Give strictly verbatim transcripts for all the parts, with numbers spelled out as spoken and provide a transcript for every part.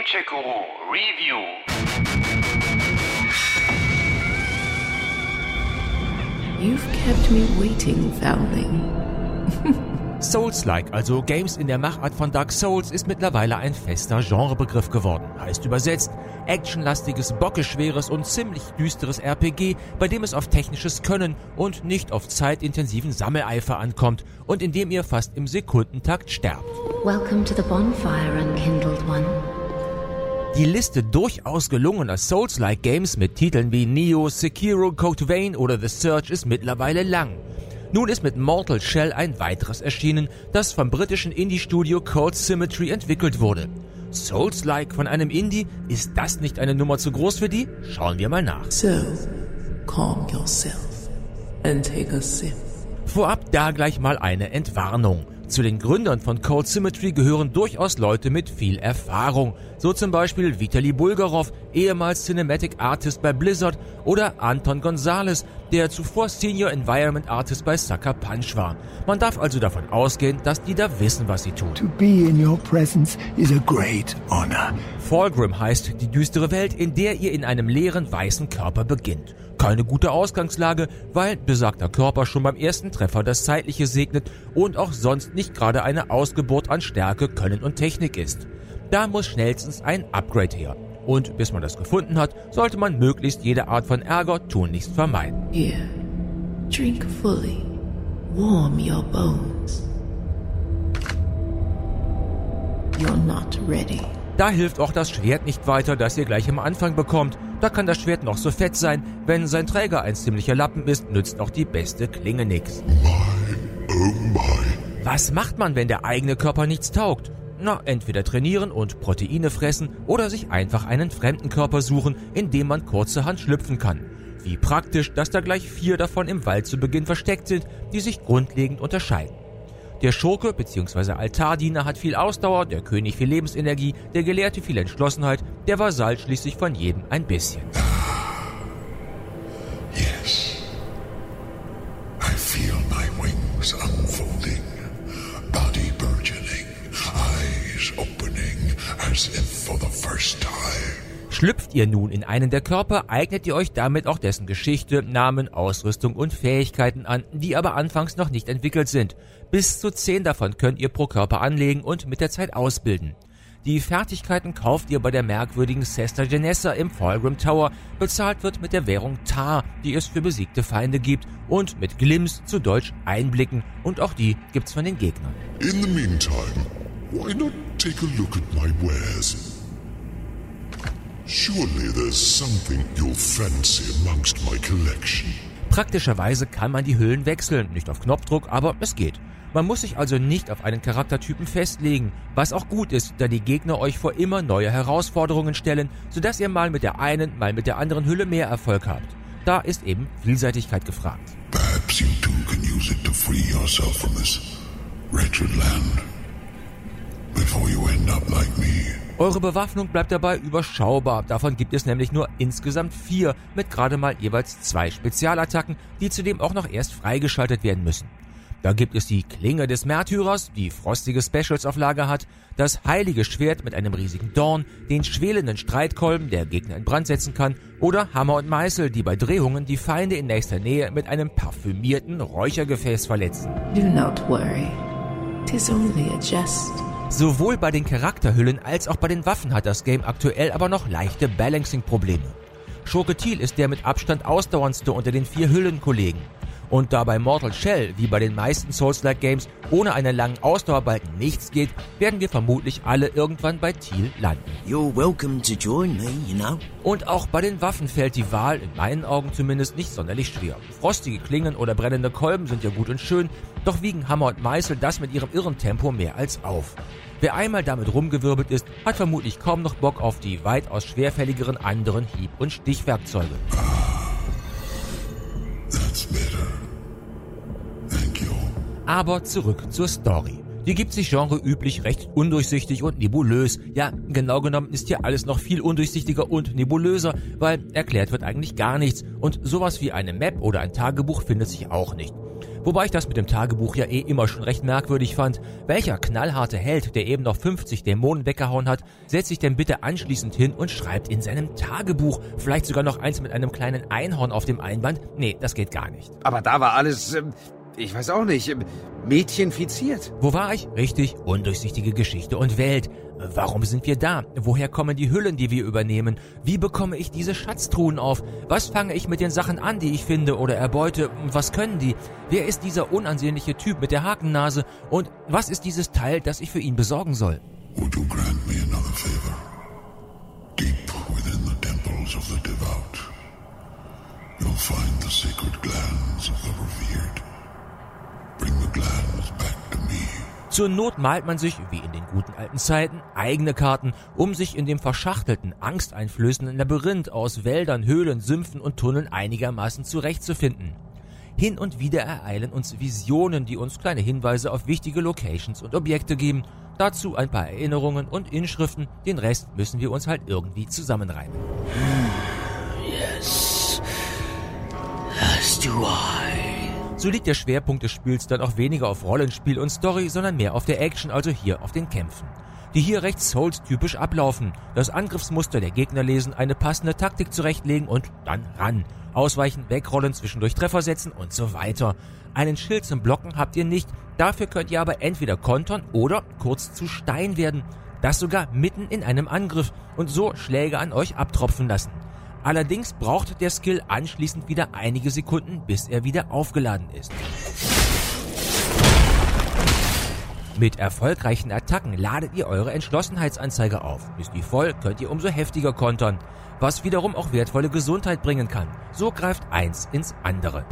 Gencheku Review. You've kept me waiting, Foundling. Souls-like, also Games in der Machart von Dark Souls, ist mittlerweile ein fester Genrebegriff geworden. Heißt übersetzt, actionlastiges, bockeschweres und ziemlich düsteres R P G, bei dem es auf technisches Können und nicht auf zeitintensiven Sammeleifer ankommt und in dem ihr fast im Sekundentakt sterbt. Welcome to the bonfire, unkindled one. Die Liste durchaus gelungener Souls-like Games mit Titeln wie Nioh, Sekiro, Code Vein oder The Surge ist mittlerweile lang. Nun ist mit Mortal Shell ein weiteres erschienen, das vom britischen Indie-Studio Cold Symmetry entwickelt wurde. Souls-like von einem Indie? Ist das nicht eine Nummer zu groß für die? Schauen wir mal nach. So, calm yourself and take a sip. Vorab da gleich mal eine Entwarnung. Zu den Gründern von Cold Symmetry gehören durchaus Leute mit viel Erfahrung, so zum Beispiel Vitali Bulgarov, ehemals Cinematic Artist bei Blizzard, oder Anton Gonzalez, der zuvor Senior Environment Artist bei Sucker Punch war. Man darf also davon ausgehen, dass die da wissen, was sie tun. To be in your presence is a great honor. Fulgrim heißt die düstere Welt, in der ihr in einem leeren weißen Körper beginnt. Keine gute Ausgangslage, weil besagter Körper schon beim ersten Treffer das Zeitliche segnet und auch sonst nicht gerade eine Ausgeburt an Stärke, Können und Technik ist. Da muss schnellstens ein Upgrade her. Und bis man das gefunden hat, sollte man möglichst jede Art von Ärger tunlichst vermeiden. Here, drink fully. Warm your bones. You're not ready. Da hilft auch das Schwert nicht weiter, das ihr gleich am Anfang bekommt. Da kann das Schwert noch so fett sein, wenn sein Träger ein ziemlicher Lappen ist, nützt auch die beste Klinge nix. My, oh my. Was macht man, wenn der eigene Körper nichts taugt? Na, entweder trainieren und Proteine fressen oder sich einfach einen fremden Körper suchen, in dem man kurzerhand schlüpfen kann. Wie praktisch, dass da gleich vier davon im Wald zu Beginn versteckt sind, die sich grundlegend unterscheiden. Der Schurke bzw. Altardiener hat viel Ausdauer, der König viel Lebensenergie, der Gelehrte viel Entschlossenheit, der Vasall schließlich von jedem ein bisschen. Yes. I feel my wings unfolding, body burgeoning, eyes opening, as if for the first time. Schlüpft ihr nun in einen der Körper, eignet ihr euch damit auch dessen Geschichte, Namen, Ausrüstung und Fähigkeiten an, die aber anfangs noch nicht entwickelt sind. Bis zu zehn davon könnt ihr pro Körper anlegen und mit der Zeit ausbilden. Die Fertigkeiten kauft ihr bei der merkwürdigen Sester Genessa im Fulgrim Tower. Bezahlt wird mit der Währung Tar, die es für besiegte Feinde gibt, und mit Glims, zu Deutsch Einblicken, und auch die gibt's von den Gegnern. In the meantime, why not take a look at my wares? Surely there's something you'll fancy amongst my collection. Praktischerweise kann man die Hüllen wechseln, nicht auf Knopfdruck, aber es geht. Man muss sich also nicht auf einen Charaktertypen festlegen, was auch gut ist, da die Gegner euch vor immer neue Herausforderungen stellen, sodass ihr mal mit der einen, mal mit der anderen Hülle mehr Erfolg habt. Da ist eben Vielseitigkeit gefragt. Perhaps you too can use it to free yourself from this wretched land before you end up like me. Eure Bewaffnung bleibt dabei überschaubar, davon gibt es nämlich nur insgesamt vier, mit gerade mal jeweils zwei Spezialattacken, die zudem auch noch erst freigeschaltet werden müssen. Da gibt es die Klinge des Märtyrers, die frostige Specials auf Lager hat, das heilige Schwert mit einem riesigen Dorn, den schwelenden Streitkolben, der Gegner in Brand setzen kann, oder Hammer und Meißel, die bei Drehungen die Feinde in nächster Nähe mit einem parfümierten Räuchergefäß verletzen. Do not worry. 'Tis only a jest. Sowohl bei den Charakterhüllen als auch bei den Waffen hat das Game aktuell aber noch leichte Balancing-Probleme. Schurke Thiel ist der mit Abstand ausdauerndste unter den vier Hüllenkollegen. Und da bei Mortal Shell, wie bei den meisten Souls-like Games, ohne einen langen Ausdauerbalken nichts geht, werden wir vermutlich alle irgendwann bei Thiel landen. You're welcome to join me, you know. Und auch bei den Waffen fällt die Wahl, in meinen Augen zumindest, nicht sonderlich schwer. Frostige Klingen oder brennende Kolben sind ja gut und schön, doch wiegen Hammer und Meißel das mit ihrem irren Tempo mehr als auf. Wer einmal damit rumgewirbelt ist, hat vermutlich kaum noch Bock auf die weitaus schwerfälligeren anderen Hieb- und Stichwerkzeuge. That's better. Thank you. Aber zurück zur Story. Die gibt sich genreüblich recht undurchsichtig und nebulös. Ja, genau genommen ist hier alles noch viel undurchsichtiger und nebulöser, weil erklärt wird eigentlich gar nichts und sowas wie eine Map oder ein Tagebuch findet sich auch nicht. Wobei ich das mit dem Tagebuch ja eh immer schon recht merkwürdig fand. Welcher knallharte Held, der eben noch fünfzig Dämonen weggehauen hat, setzt sich denn bitte anschließend hin und schreibt in seinem Tagebuch, vielleicht sogar noch eins mit einem kleinen Einhorn auf dem Einband? Nee, das geht gar nicht. Aber da war alles, äh, ich weiß auch nicht, äh, mädchenfiziert. Wo war ich? Richtig, undurchsichtige Geschichte und Welt. Warum sind wir da? Woher kommen die Hüllen, die wir übernehmen? Wie bekomme ich diese Schatztruhen auf? Was fange ich mit den Sachen an, die ich finde oder erbeute? Und was können die? Wer ist dieser unansehnliche Typ mit der Hakennase? Und was ist dieses Teil, das ich für ihn besorgen soll? Would you grant me another favor? Deep within the temples of the devout, you'll find the sacred glands of the revered. Bring the glands back to me. Zur Not malt man sich, wie in den guten alten Zeiten, eigene Karten, um sich in dem verschachtelten, angsteinflößenden Labyrinth aus Wäldern, Höhlen, Sümpfen und Tunneln einigermaßen zurechtzufinden. Hin und wieder ereilen uns Visionen, die uns kleine Hinweise auf wichtige Locations und Objekte geben. Dazu ein paar Erinnerungen und Inschriften, den Rest müssen wir uns halt irgendwie zusammenreimen. Yes, as do I. So liegt der Schwerpunkt des Spiels dann auch weniger auf Rollenspiel und Story, sondern mehr auf der Action, also hier auf den Kämpfen, die hier recht Souls-typisch ablaufen. Das Angriffsmuster der Gegner lesen, eine passende Taktik zurechtlegen und dann ran. Ausweichen, wegrollen, zwischendurch Treffer setzen und so weiter. Einen Schild zum Blocken habt ihr nicht, dafür könnt ihr aber entweder kontern oder kurz zu Stein werden. Das sogar mitten in einem Angriff und so Schläge an euch abtropfen lassen. Allerdings braucht der Skill anschließend wieder einige Sekunden, bis er wieder aufgeladen ist. Mit erfolgreichen Attacken ladet ihr eure Entschlossenheitsanzeige auf. Ist die voll, könnt ihr umso heftiger kontern, was wiederum auch wertvolle Gesundheit bringen kann. So greift eins ins andere.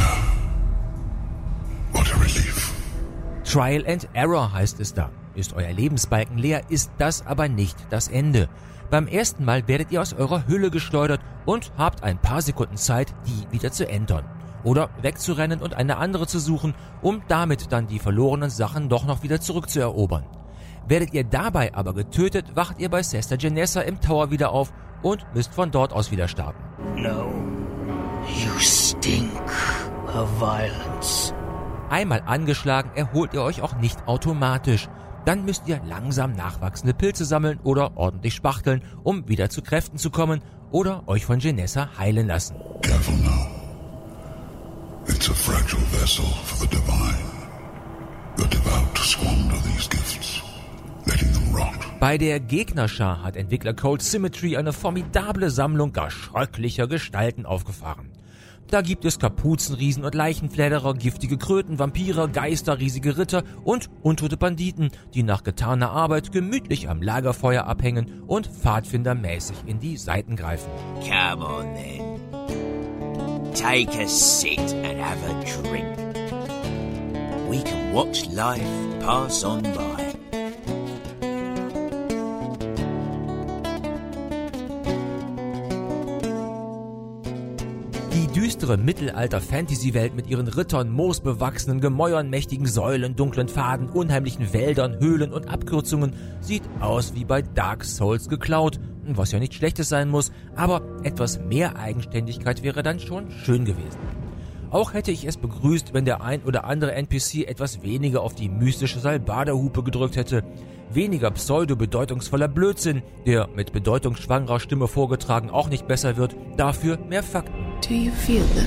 What a relief. Trial and Error heißt es da. Ist euer Lebensbalken leer, ist das aber nicht das Ende. Beim ersten Mal werdet ihr aus eurer Hülle geschleudert und habt ein paar Sekunden Zeit, die wieder zu entern. Oder wegzurennen und eine andere zu suchen, um damit dann die verlorenen Sachen doch noch wieder zurückzuerobern. Werdet ihr dabei aber getötet, wacht ihr bei Sester Genessa im Tower wieder auf und müsst von dort aus wieder starten. No, you stink of violence. Einmal angeschlagen erholt ihr euch auch nicht automatisch. Dann müsst ihr langsam nachwachsende Pilze sammeln oder ordentlich spachteln, um wieder zu Kräften zu kommen oder euch von Genessa heilen lassen. Careful now. It's a fragile vessel for the divine. The devout squander these gifts, letting them rot. Bei der Gegnerschar hat Entwickler Cold Symmetry eine formidable Sammlung gar schrecklicher Gestalten aufgefahren. Da gibt es Kapuzenriesen und Leichenfledderer, giftige Kröten, Vampire, Geister, riesige Ritter und untote Banditen, die nach getaner Arbeit gemütlich am Lagerfeuer abhängen und pfadfindermäßig in die Seiten greifen. Come on then. Take a sit and have a drink. We can watch life pass on by. Die düstere Mittelalter-Fantasy-Welt mit ihren Rittern, moosbewachsenen Gemäuern, mächtigen Säulen, dunklen Pfaden, unheimlichen Wäldern, Höhlen und Abkürzungen sieht aus wie bei Dark Souls geklaut, was ja nichts Schlechtes sein muss, aber etwas mehr Eigenständigkeit wäre dann schon schön gewesen. Auch hätte ich es begrüßt, wenn der ein oder andere N P C etwas weniger auf die mystische Salbaderhupe gedrückt hätte. Weniger pseudo-bedeutungsvoller Blödsinn, der mit bedeutungsschwangerer Stimme vorgetragen auch nicht besser wird, dafür mehr Fakten. Do you feel them?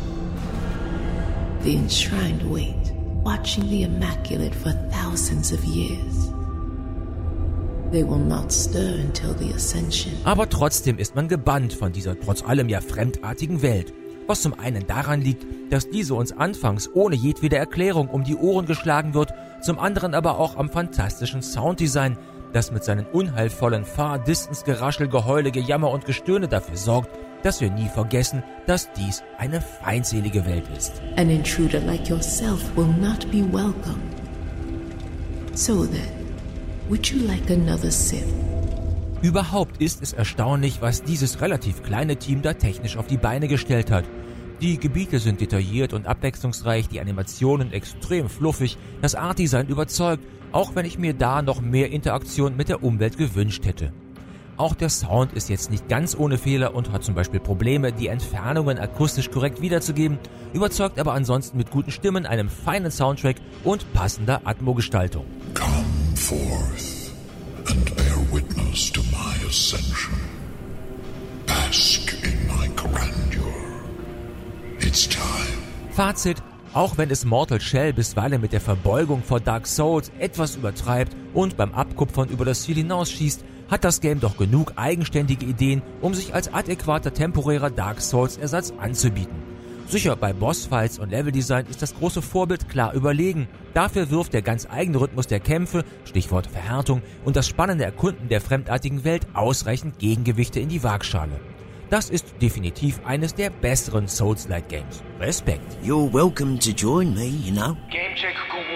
The enshrined weight, watching the Immaculate for thousands of years. They will not stir until the Ascension. Aber trotzdem ist man gebannt von dieser trotz allem ja fremdartigen Welt. Was zum einen daran liegt, dass diese uns anfangs ohne jedwede Erklärung um die Ohren geschlagen wird, zum anderen aber auch am fantastischen Sounddesign, das mit seinen unheilvollen Far-Distance Geraschel, Geheule, Gejammer und Gestöhne dafür sorgt, dass wir nie vergessen, dass dies eine feindselige Welt ist. An intruder like yourself will not be welcome. So then, would you like another sip? Überhaupt ist es erstaunlich, was dieses relativ kleine Team da technisch auf die Beine gestellt hat. Die Gebiete sind detailliert und abwechslungsreich, die Animationen extrem fluffig, das Artdesign überzeugt, auch wenn ich mir da noch mehr Interaktion mit der Umwelt gewünscht hätte. Auch der Sound ist jetzt nicht ganz ohne Fehler und hat zum Beispiel Probleme, die Entfernungen akustisch korrekt wiederzugeben, überzeugt aber ansonsten mit guten Stimmen, einem feinen Soundtrack und passender Atmo-Gestaltung. Come forth and bear witness to my ascension. Bask in my grandeur. It's time. Fazit: Auch wenn es Mortal Shell bisweilen mit der Verbeugung vor Dark Souls etwas übertreibt und beim Abkupfern über das Ziel hinausschießt, hat das Game doch genug eigenständige Ideen, um sich als adäquater temporärer Dark Souls Ersatz anzubieten. Sicher, bei Bossfights und Leveldesign ist das große Vorbild klar überlegen. Dafür wirft der ganz eigene Rhythmus der Kämpfe, Stichwort Verhärtung, und das spannende Erkunden der fremdartigen Welt ausreichend Gegengewichte in die Waagschale. Das ist definitiv eines der besseren Souls-like Games. Respekt. You're welcome to join me, you know. Game check